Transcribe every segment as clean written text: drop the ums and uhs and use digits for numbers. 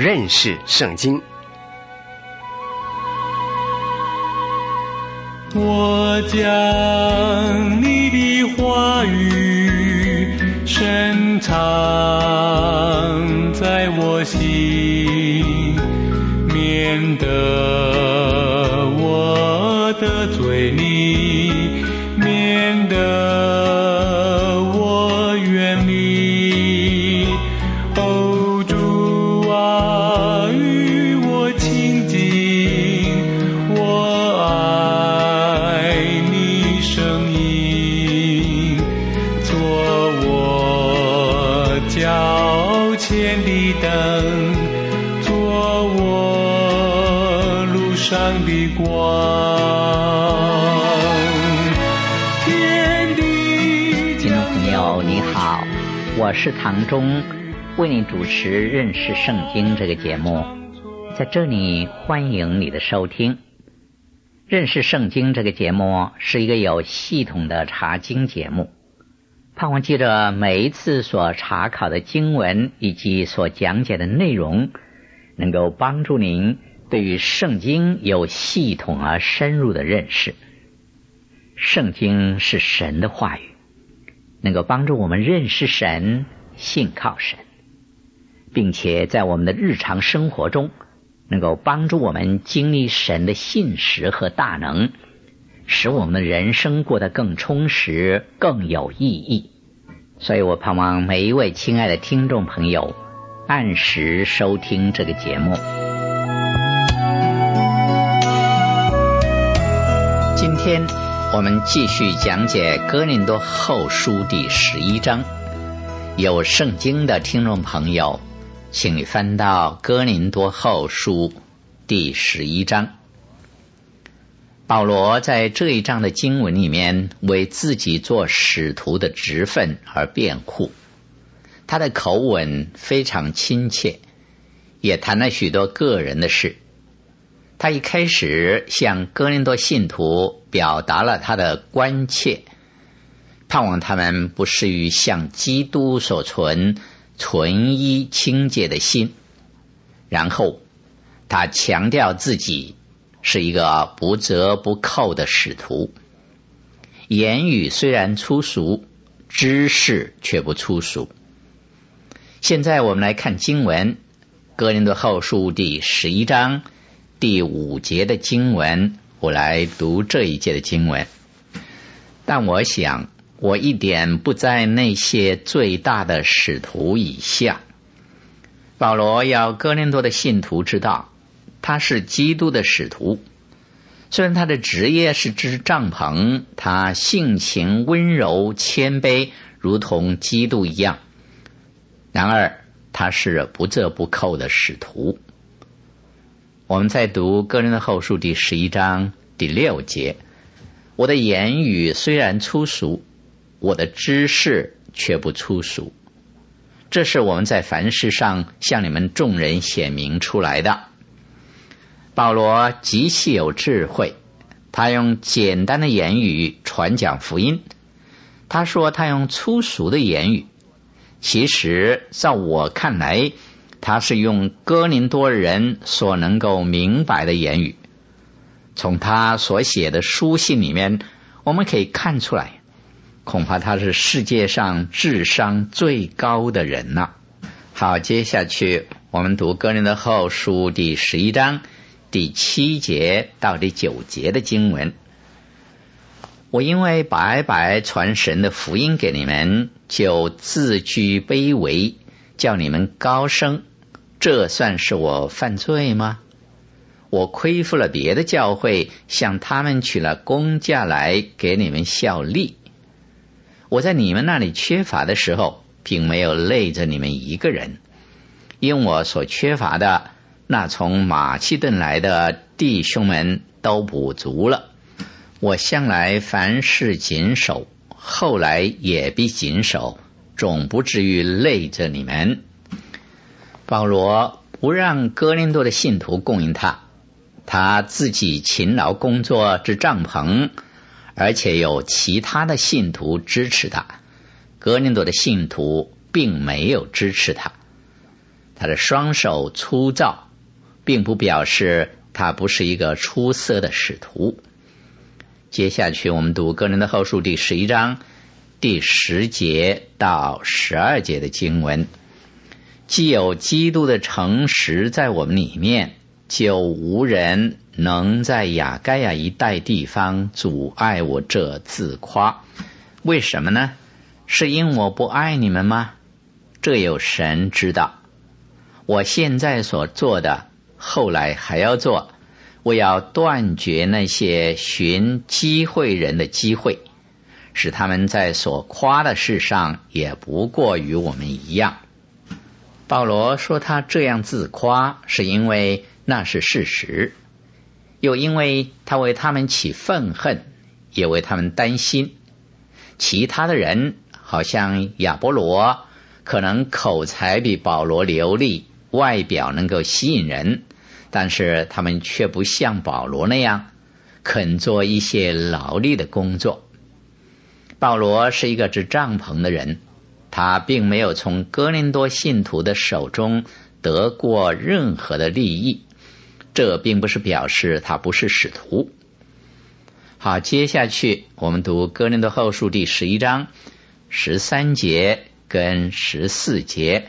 认识圣经。 我将你的话语深藏在我心，免得我得罪你，免得我远离。哦，主啊，与我亲近，我爱你声音，做我脚前的灯，做我路上的光。 听众朋友你好，我是唐忠，为你主持认识圣经这个节目。在这里欢迎你的收听。认识圣经这个节目是一个有系统的查经节目，盼望记着每一次所查考的经文以及所讲解的内容，能够帮助您对于圣经有系统而深入的认识。圣经是神的话语，能够帮助我们认识神，信靠神，并且在我们的日常生活中能够帮助我们经历神的信实和大能，使我们的人生过得更充实，更有意义。所以我盼望每一位亲爱的听众朋友按时收听这个节目。今天我们继续讲解哥林多后书第11章。有圣经的听众朋友，请你翻到哥林多后书第11章。保罗在这一章的经文里面为自己做使徒的职分而辩护，他的口吻非常亲切，也谈了许多个人的事。他一开始向哥林多信徒表达了他的关切，盼望他们不失于向基督所存一清洁的心。然后他强调自己是一个不折不扣的使徒，言语虽然粗俗，知识却不粗俗。现在我们来看经文，哥林多后书第11章第5节的经文，我来读这一节的经文。但我想我一点不在那些最大的使徒以下。保罗要哥林多的信徒知道，他是基督的使徒。虽然他的职业是支帐篷，他性情温柔谦卑，如同基督一样，然而他是不折不扣的使徒。我们再读哥林多后书第11章第6节，我的言语虽然粗俗，我的知识却不粗俗。这是我们在凡事上向你们众人显明出来的。保罗极其有智慧，他用简单的言语传讲福音。他说他用粗俗的言语，其实在我看来，他是用哥林多人所能够明白的言语。从他所写的书信里面，我们可以看出来，恐怕他是世界上智商最高的人了。好，接下去我们读哥林多后书第11章第7节到第9节的经文。我因为白白传神的福音给你们，就自居卑微，叫你们高升，这算是我犯罪吗？我亏负了别的教会，向他们取了工价来给你们效力。我在你们那里缺乏的时候，并没有累着你们一个人，因我所缺乏的，那从马其顿来的弟兄们都补足了。我向来凡事谨守，后来也必谨守，总不至于累着你们。保罗不让哥林多的信徒供应他，他自己勤劳工作支帐篷，而且有其他的信徒支持他。哥林多的信徒并没有支持他。 他的双手粗糙，并不表示他不是一个出色的使徒。接下去我们读哥林多后书第11章第10节到12节的经文。既有基督的诚实在我们里面，就无人能在亚该亚一带地方阻碍我这自夸。为什么呢？是因我不爱你们吗？这有神知道。我现在所做的，后来还要做。我要断绝那些寻机会人的机会，使他们在所夸的事上也不过与我们一样。保罗说他这样自夸，是因为那是事实，又因为他为他们起愤恨，也为他们担心。其他的人好像亚波罗，可能口才比保罗流利，外表能够吸引人，但是他们却不像保罗那样肯做一些劳力的工作。保罗是一个织帐篷的人，他并没有从哥林多信徒的手中得过任何的利益，这并不是表示他不是使徒。好，接下去我们读哥林多后书第11章13节跟14节。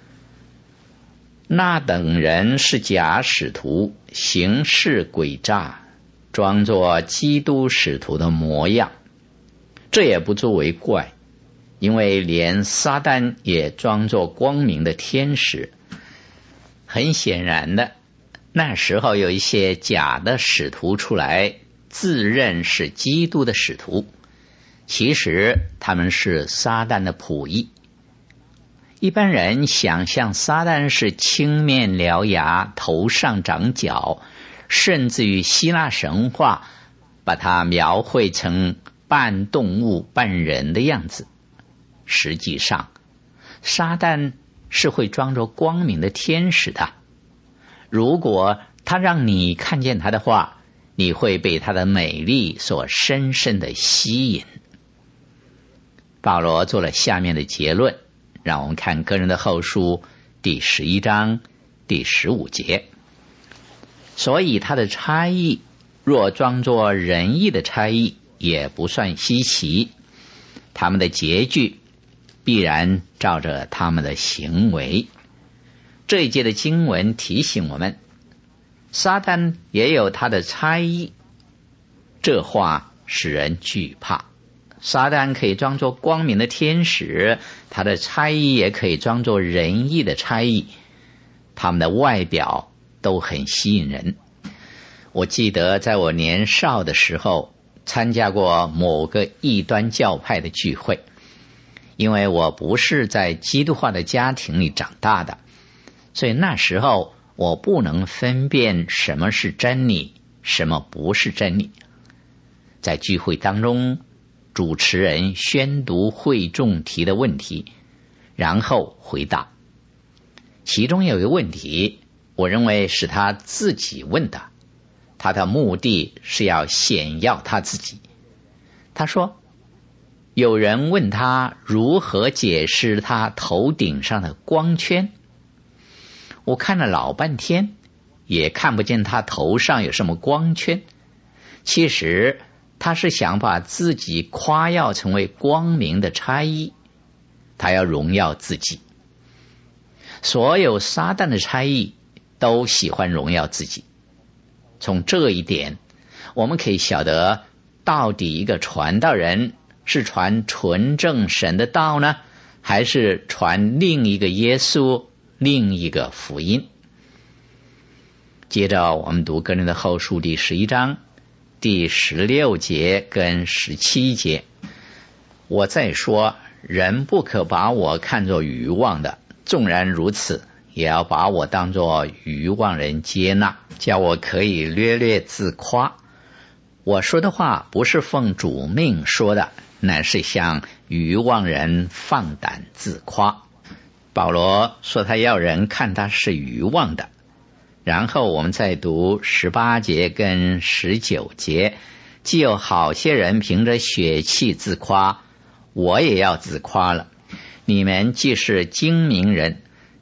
那等人是假使徒，行事诡诈，装作基督使徒的模样。这也不足为怪，因为连撒旦也装作光明的天使。很显然的，那时候有一些假的使徒出来，自认是基督的使徒，其实他们是撒旦的仆役。一般人想象撒旦是青面獠牙，头上长角，甚至于希腊神话把它描绘成半动物半人的样子。实际上撒旦是会装作光明的天使的，如果他让你看见他的话，你会被他的美丽所深深的吸引。保罗做了下面的结论，让我们看哥林多后书第11章第15节。所以他的差役若装作仁义的差役，也不算稀奇，他们的结局必然照着他们的行为。这一节的经文提醒我们，撒旦也有他的差役，这话使人惧怕。撒旦可以装作光明的天使，他的差役也可以装作仁义的差役，他们的外表都很吸引人。我记得在我年少的时候参加过某个异端教派的聚会，因为我不是在基督化的家庭里长大的，所以那时候我不能分辨什么是真理，什么不是真理。在聚会当中，主持人宣读会众提的问题，然后回答。其中有一个问题，我认为是他自己问的，他的目的是要显耀他自己。他说，有人问他如何解释他头顶上的光圈，我看了老半天，也看不见他头上有什么光圈。其实他是想把自己夸耀成为光明的差役，他要荣耀自己。所有撒旦的差役都喜欢荣耀自己。从这一点，我们可以晓得，到底一个传道人是传纯正神的道呢，还是传另一个耶稣，另一个福音？接着我们读哥林多后书第11章第16节跟17节。我再说，人不可把我看作愚妄的，纵然如此，也要把我当作愚妄人接纳，叫我可以略略自夸。我说的话不是奉主命说的，乃是向愚妄人放胆自夸。保罗说他要人看他是愚妄的。然后我们再读18节跟19节，既有好些人凭着血气自夸，我也要自夸了。你们既是精明人，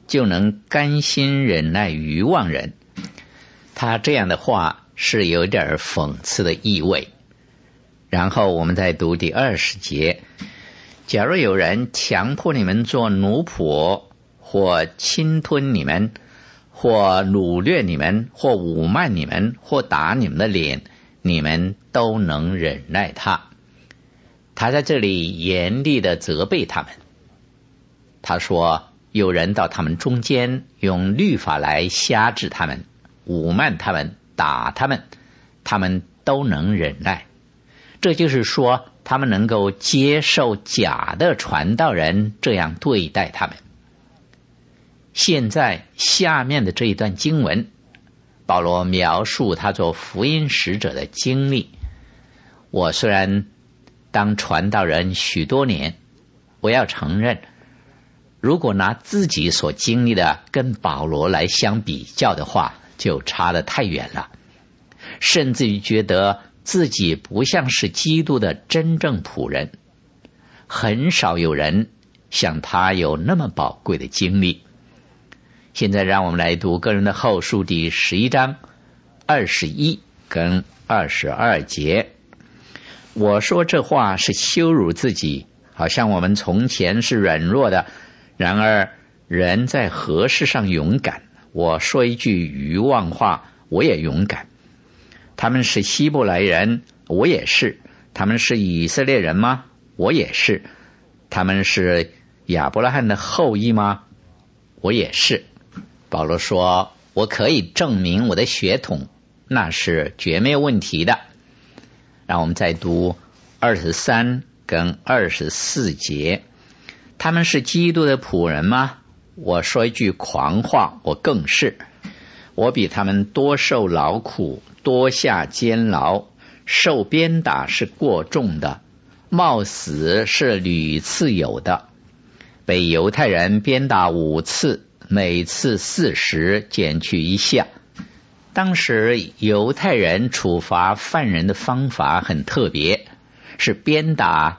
就能甘心忍耐愚妄人。他这样的话是有点讽刺的意味。然后我们再读第20节，假如有人强迫你们做奴仆，或侵吞你们，或掳掠你们，或侮慢你们，或打你们的脸，你们都能忍耐他。他在这里严厉的责备他们。他说，有人到他们中间，用律法来辖制他们，侮慢他们，打他们，他们都能忍耐。这就是说，他们能够接受假的传道人这样对待他们。现在下面的这一段经文，保罗描述他做福音使者的经历。我虽然当传道人许多年，我要承认，如果拿自己所经历的跟保罗来相比较的话，就差得太远了，甚至于觉得自己不像是基督的真正仆人。很少有人像他有那么宝贵的经历。现在让我们来读个人的后书第11章21跟22节。我说这话是羞辱自己，好像我们从前是软弱的，然而人在何事上勇敢？我说一句愚妄话，我也勇敢。他们是希伯来人，我也是。他们是以色列人吗？我也是。他们是亚伯拉罕的后裔吗？我也是。保罗说，我可以证明我的血统，那是绝没有问题的。让我们再读23跟24节。他们是基督的仆人吗？我说一句狂话，我更是。我比他们多受劳苦，多下监牢，受鞭打是过重的，冒死是屡次有的。被犹太人鞭打5次，每次40，减去1下。当时犹太人处罚犯人的方法很特别，是鞭打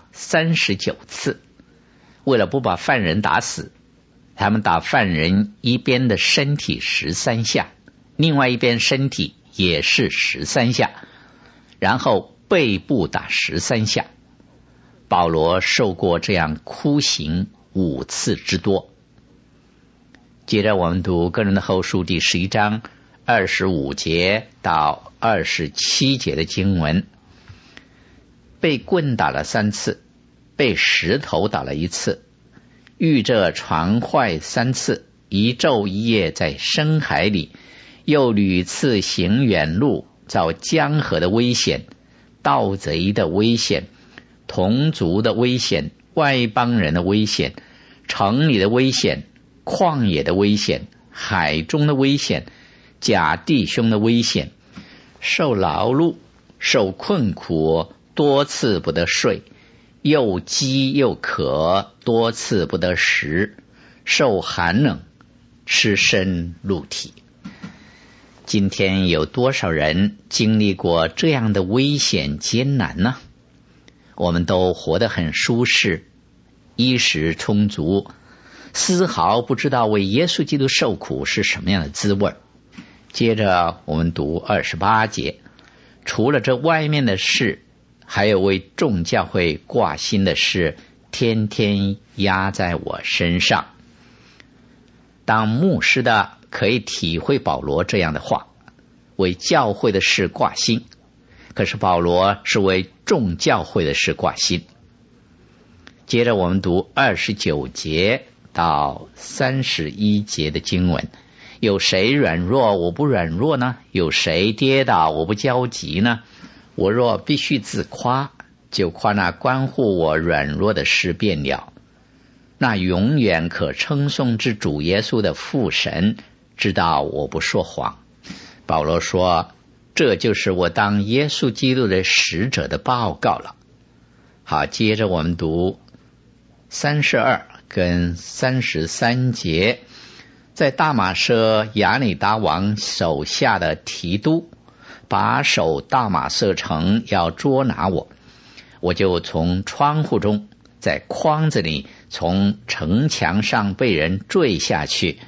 39次。为了不把犯人打死，他们打犯人一边的身体13下，另外一边身体也是13下，然后背部打13下。保罗受过这样酷刑5次之多。接着我们读个人的后书第11章25节到27节的经文。被棍打了3次，被石头打了1次，遇着船坏3次，一昼一夜在深海里，又屡次行远路，遭江河的危险，盗贼的危险，同族的危险，外邦人的危险，城里的危险，旷野的危险，海中的危险，假弟兄的危险，受劳碌，受困苦，多次不得睡，又饥又渴，多次不得食，受寒冷，吃身露体。今天有多少人经历过这样的危险艰难呢？我们都活得很舒适，衣食充足，丝毫不知道为耶稣基督受苦是什么样的滋味。接着我们读28节，除了这外面的事，还有为众教会挂心的事，天天压在我身上。当牧师的可以体会保罗这样的话，为教会的事挂心。可是保罗是为众教会的事挂心。接着我们读29节到31节的经文。有谁软弱我不软弱呢？有谁跌倒我不焦急呢？我若必须自夸，就夸那关乎我软弱的事便了。那永远可称颂之主耶稣的父神知道我不说谎。保罗说，这就是我当耶稣基督的使者的报告了。好，接着我们读32跟33节。在大马色亚里达王手下的提督把守大马色城，要捉拿我，我就从窗户中，在筐子里，从城墙上被人坠下去，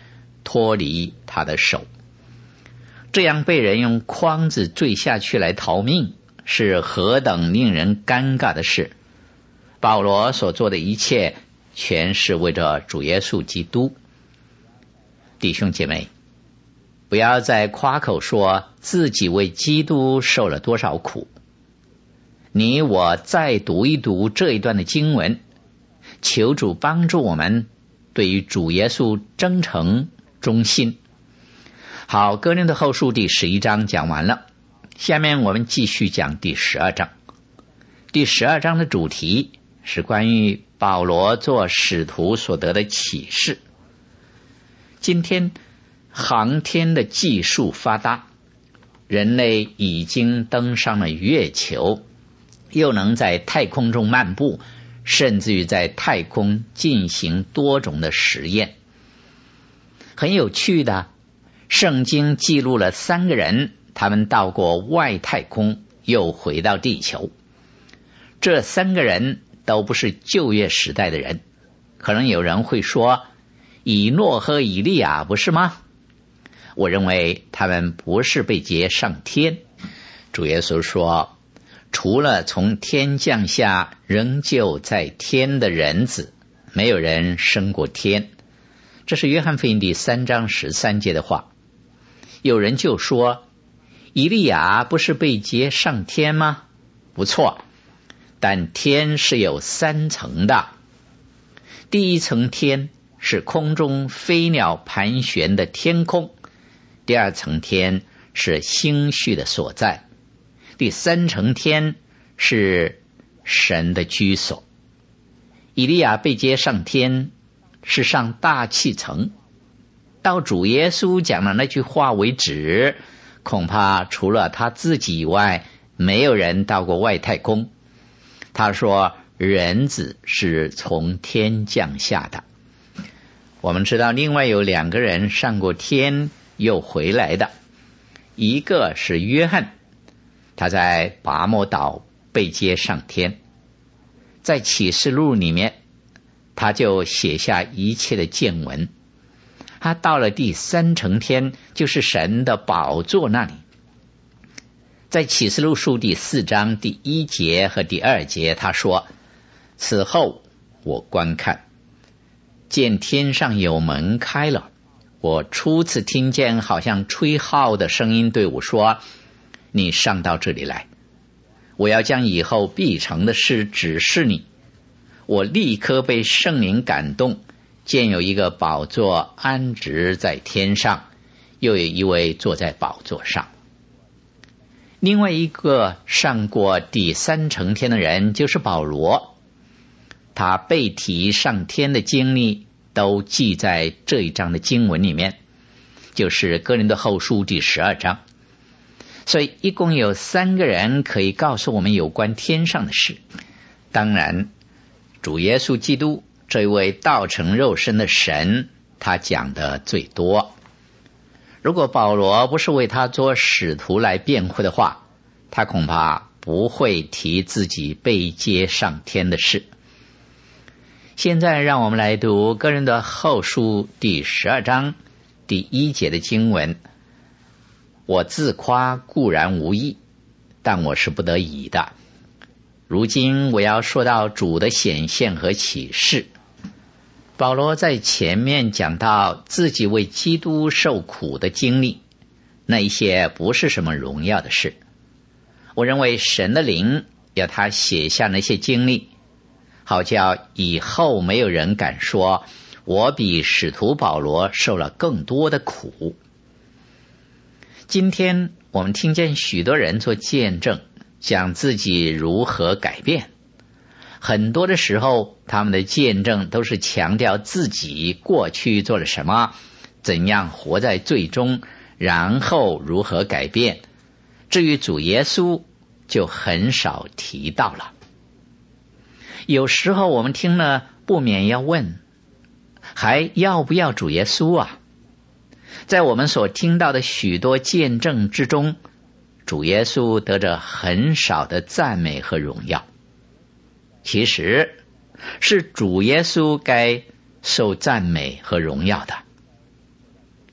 脱离他的手。这样被人用筐子坠下去来逃命，是何等令人尴尬的事。保罗所做的一切全是为着主耶稣基督。弟兄姐妹，不要再夸口说自己为基督受了多少苦。你我再读一读这一段的经文，求主帮助我们对于主耶稣真诚忠心。好，哥林多后书第11章讲完了，下面我们继续讲第12章。第12章的主题是关于保罗做使徒所得的启示。今天航天的技术发达，人类已经登上了月球，又能在太空中漫步，甚至于在太空进行多种的实验。很有趣的，圣经记录了3个人，他们到过外太空，又回到地球。这3个人都不是旧约时代的人。可能有人会说，以诺和以利亚不是吗？我认为他们不是被接上天。主耶稣说，除了从天降下仍旧在天的人子，没有人升过天。这是约翰福音第3章13节的话。有人就说，以利亚不是被接上天吗？不错，但天是有3层的。第一层天是空中飞鸟盘旋的天空，第2层天是星序的所在，第3层天是神的居所。以利亚被接上天是上大气层，到主耶稣讲了那句话为止，恐怕除了他自己以外，没有人到过外太空。他说人子是从天降下的。我们知道另外有2个人上过天又回来的，一个是约翰，他在拔摩岛被接上天。在启示录里面，他就写下一切的见闻。他到了第3层天，就是神的宝座那里。在启示录书第4章第1节和第2节，他说，此后我观看，见天上有门开了，我初次听见好像吹号的声音对我说，你上到这里来，我要将以后必成的事指示你。我立刻被圣灵感动，见有一个宝座安置在天上，又有一位坐在宝座上。另外一个上过第3层天的人就是保罗，他被提上天的经历都记在这一章的经文里面，就是哥林多后书第12章。所以一共有3个人可以告诉我们有关天上的事。当然主耶稣基督这位道成肉身的神，他讲的最多。如果保罗不是为他做使徒来辩护的话，他恐怕不会提自己被接上天的事。现在让我们来读哥林多后书第12章第1节的经文。我自夸固然无益，但我是不得已的。如今我要说到主的显现和启示。保罗在前面讲到自己为基督受苦的经历，那一些不是什么荣耀的事。我认为神的灵要他写下那些经历，好叫以后没有人敢说我比使徒保罗受了更多的苦。今天我们听见许多人做见证，讲自己如何改变。很多的时候他们的见证都是强调自己过去做了什么，怎样活在罪中，然后如何改变。至于主耶稣就很少提到了。有时候我们听了不免要问，还要不要主耶稣啊？在我们所听到的许多见证之中，主耶稣得着很少的赞美和荣耀。其实是主耶稣该受赞美和荣耀的。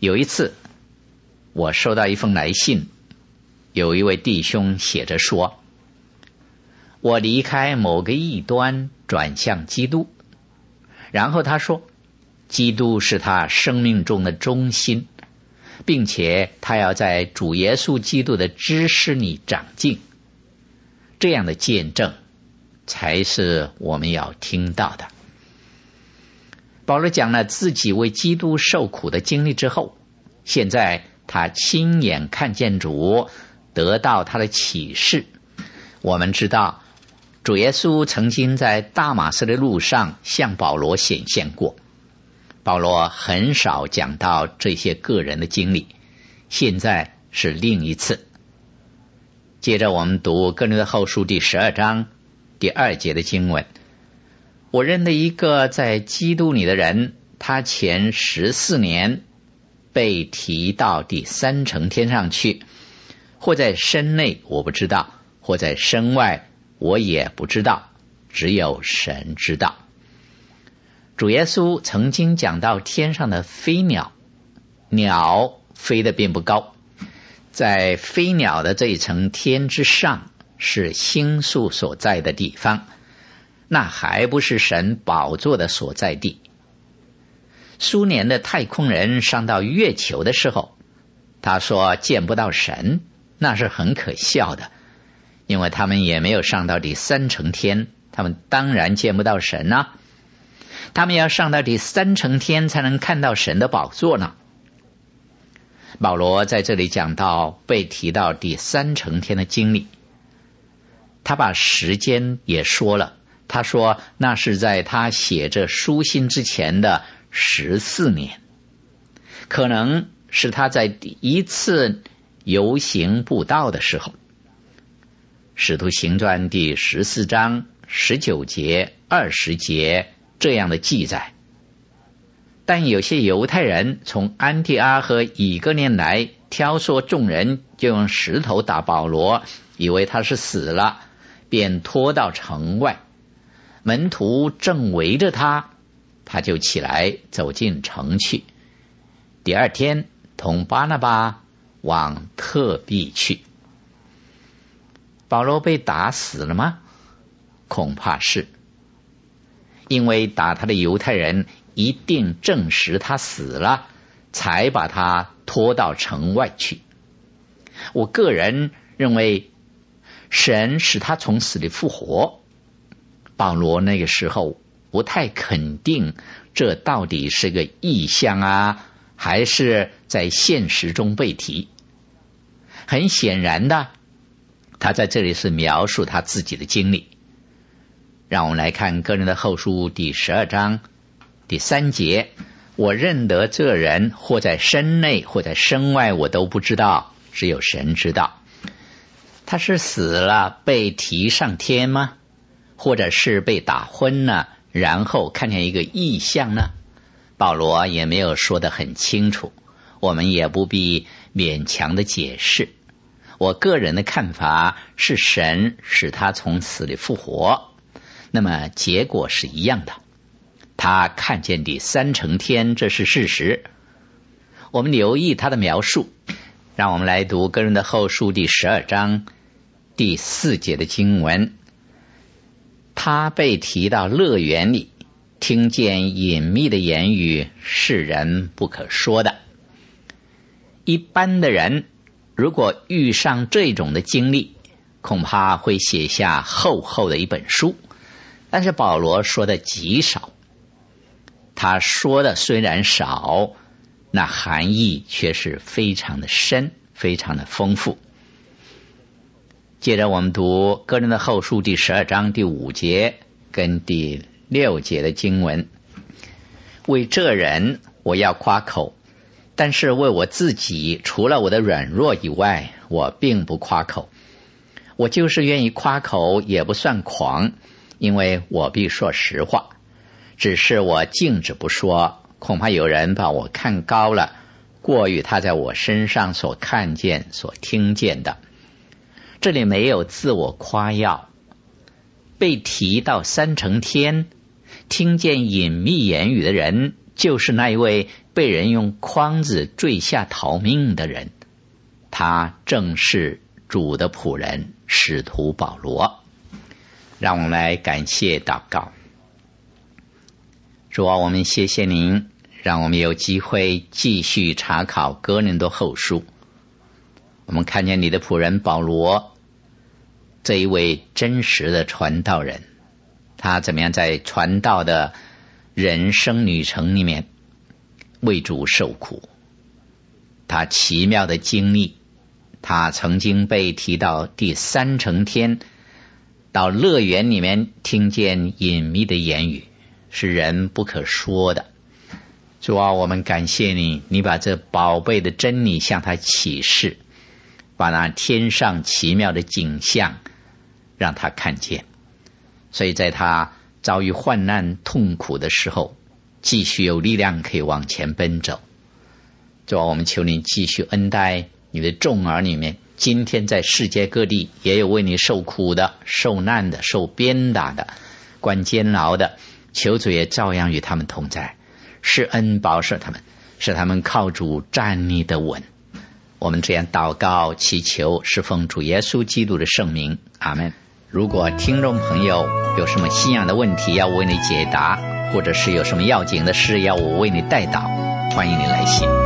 有一次我收到一封来信，有一位弟兄写着说，我离开某个异端转向基督，然后他说基督是他生命中的中心，并且他要在主耶稣基督的知识里长进。这样的见证才是我们要听到的。保罗讲了自己为基督受苦的经历之后，现在他亲眼看见主，得到他的启示。我们知道主耶稣曾经在大马士的路上向保罗显现过，保罗很少讲到这些个人的经历，现在是另一次。接着我们读哥林多后书第12章第2节的经文，我认得一个在基督里的人，他前14年被提到第3层天上去，或在身内我不知道，或在身外我也不知道，只有神知道。主耶稣曾经讲到天上的飞鸟，鸟飞得并不高，在飞鸟的这一层天之上是星宿所在的地方，那还不是神宝座的所在地。苏联的太空人上到月球的时候，他说见不到神，那是很可笑的，因为他们也没有上到第3层天，他们当然见不到神啊。他们要上到第3层天才能看到神的宝座呢。保罗在这里讲到被提到第3层天的经历，他把时间也说了，他说那是在他写这书信之前的14年，可能是他在第一次游行布道的时候。使徒行传第14章19节20节这样的记载，但有些犹太人从安提阿和以哥念来，挑唆众人，就用石头打保罗，以为他是死了，便拖到城外。门徒正围着他，他就起来走进城去。第2天同巴拿巴往特庇去。保罗被打死了吗？恐怕是，因为打他的犹太人一定证实他死了，才把他拖到城外去。我个人认为神使他从死里复活，保罗那个时候不太肯定这到底是个异象啊，还是在现实中被提。很显然的，他在这里是描述他自己的经历。让我们来看哥林多后书第12章第3节，我认得这人或在身内或在身外我都不知道，只有神知道。他是死了被提上天吗？或者是被打昏了，然后看见一个异象呢？保罗也没有说得很清楚，我们也不必勉强的解释。我个人的看法是神使他从死里复活，那么结果是一样的，他看见第3层天，这是事实。我们留意他的描述，让我们来读哥林多后书第12章第4节的经文。他被提到乐园里，听见隐秘的言语，是人不可说的。一般的人如果遇上这种的经历，恐怕会写下厚厚的一本书，但是保罗说的极少。他说的虽然少，那含义却是非常的深，非常的丰富。接着我们读哥林多后书第12章第5节跟第6节的经文。为这人我要夸口，但是为我自己，除了我的软弱以外，我并不夸口。我就是愿意夸口，也不算狂，因为我必说实话。只是我静止不说，恐怕有人把我看高了，过于他在我身上所看见所听见的。这里没有自我夸耀。被提到3层天，听见隐秘言语的人，就是那一位被人用筐子坠下逃命的人，他正是主的仆人使徒保罗。让我们来感谢祷告。主啊，我们谢谢您，让我们有机会继续查考哥林多后书。我们看见你的仆人保罗这一位真实的传道人，他怎么样在传道的人生旅程里面为主受苦，他奇妙的经历，他曾经被提到第三层天，到乐园里面听见隐秘的言语，是人不可说的。主啊，我们感谢你，你把这宝贝的真理向他启示，把那天上奇妙的景象让他看见，所以在他遭遇患难痛苦的时候，继续有力量可以往前奔走。主啊，我们求你继续恩待你的众儿女们，今天在世界各地也有为你受苦的、受难的、受鞭打的、关监牢的，求主也照样与他们同在，施恩保守他们，使他们靠主站立得稳。我们这样祷告祈求，是奉主耶稣基督的圣名，阿们。如果听众朋友有什么信仰的问题要为你解答，或者是有什么要紧的事要我为你代祷，欢迎你来信。